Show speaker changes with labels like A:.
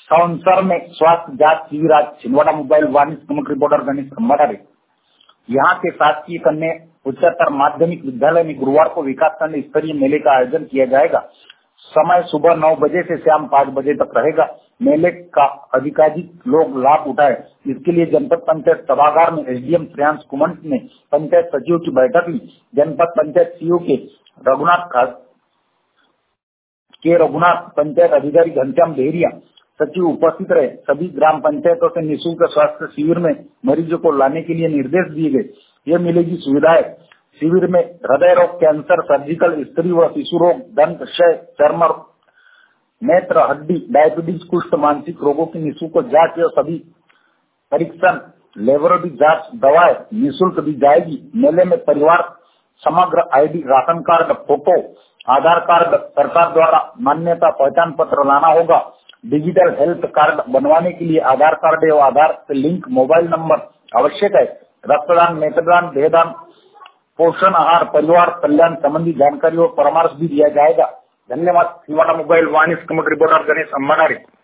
A: संवत्सर में स्वास्थ्य जांच शिविर आज छिंदवाड़ा मोबाइल वाणिज्य कमिटी रिपोर्टर गणेश खम्बाड़े। यहाँ के शासकीय कन्या उच्चतर माध्यमिक विद्यालय में गुरुवार को विकासखंड स्तरीय मेले का आयोजन किया जाएगा। समय सुबह 9 बजे से शाम 5 बजे तक रहेगा। मेले का अधिकाधिक लोग लाभ उठाए, इसके लिए जनपद पंचायत सभागार में एसडीएम श्रेयांश कुमंट ने पंचायत सचिव की बैठक ली। जनपद पंचायत सीओ के रघुनाथ, पंचायत अधिकारी घनश्याम देहरिया सचिव उपस्थित रहे। सभी ग्राम पंचायतों से निःशुल्क स्वास्थ्य शिविर में मरीजों को लाने के लिए निर्देश दिए गए। ये मिलेगी सुविधाएं। शिविर में हृदय रोग, कैंसर, सर्जिकल, स्त्री व शिशु रोग, दंत, क्षय, चर्म, नेत्र, हड्डी, डायबिटीज, कुष्ठ, मानसिक रोगों की निःशुल्क जांच और सभी परीक्षण, लेबोरेटरी जांच, दवाएं निःशुल्क दी जाएगी। मेले में परिवार समग्र ID, ration card, photo, Aadhaar card, सरकार द्वारा मान्यता पहचान पत्र लाना होगा। डिजिटल हेल्थ कार्ड बनवाने के लिए आधार कार्ड एवं आधार से लिंक मोबाइल नंबर आवश्यक है। रक्तदान, नेत्रदान, देहदान, पोषण आहार, परिवार कल्याण संबंधी जानकारी और परामर्श भी दिया जाएगा। धन्यवाद। छिंदवाड़ा मोबाइल वाणिज्य कमिटी रिपोर्टर गणेश खम्बाड़े।